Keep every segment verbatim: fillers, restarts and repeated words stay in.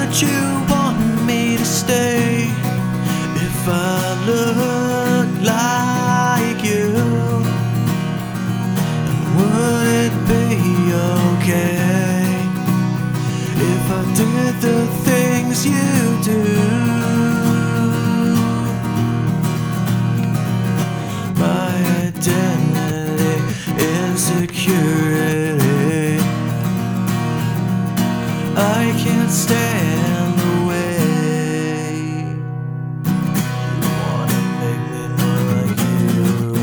Would you want me to stay if I look like you? And would it be okay if I did the things you do? My identity, insecurity, I can't stand the way you wanna make me more like you.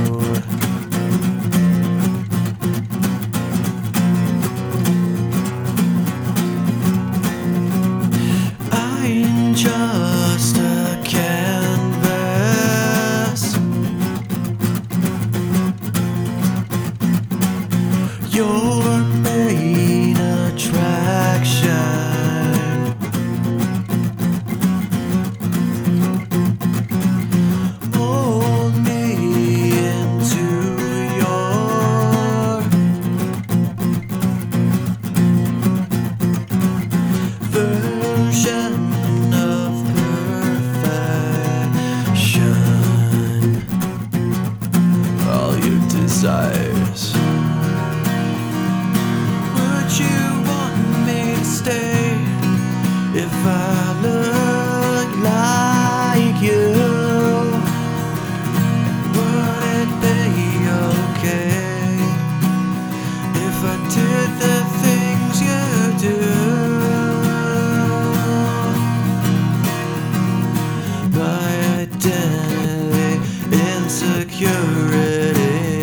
I'm just a canvas. Your main attraction. Mold me into your version of perfection. All your desires. Would you want me to stay if I look like you? Would it be okay if I did the things you do? My identity, insecurity,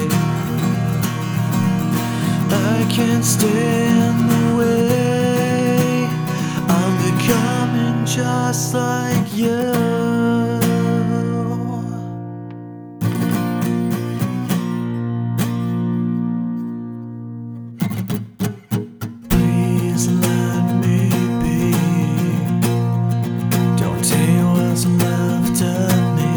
I can't stand the way I'm becoming just like you. Please let me be. Don't take what's left of me.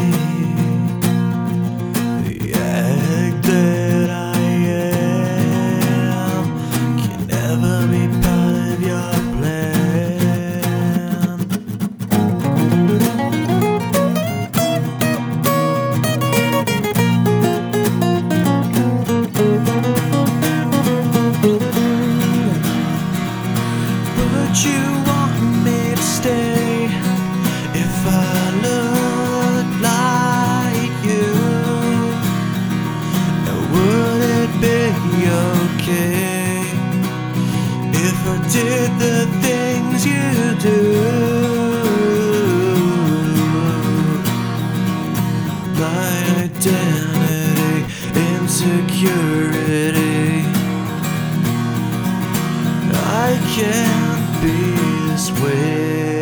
The egg that I am can never be part of your plan. Would you want me to stay if I look like you? And would it be okay if I did the things you do? My identity, insecurity, I can't be this way.